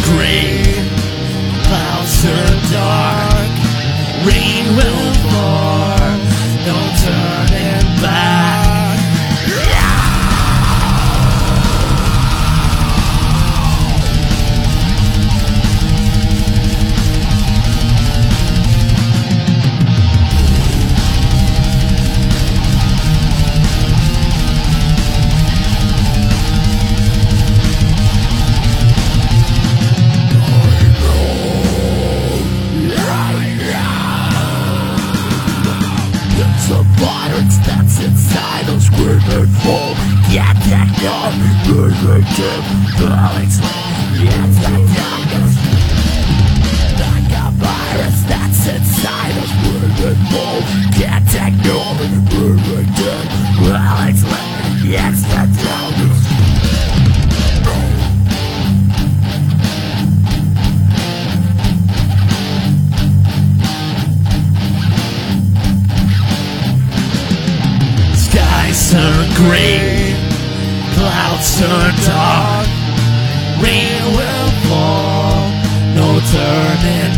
gray, clouds turn dark, rain will fall, no turning back. The violence that's inside us screaming for get that gun, moving to balance. Get that darkness. Like a virus that's inside us screaming for get that gun, moving to balance. Get that darkness. Turn gray, clouds turn dark, rain will fall, no turning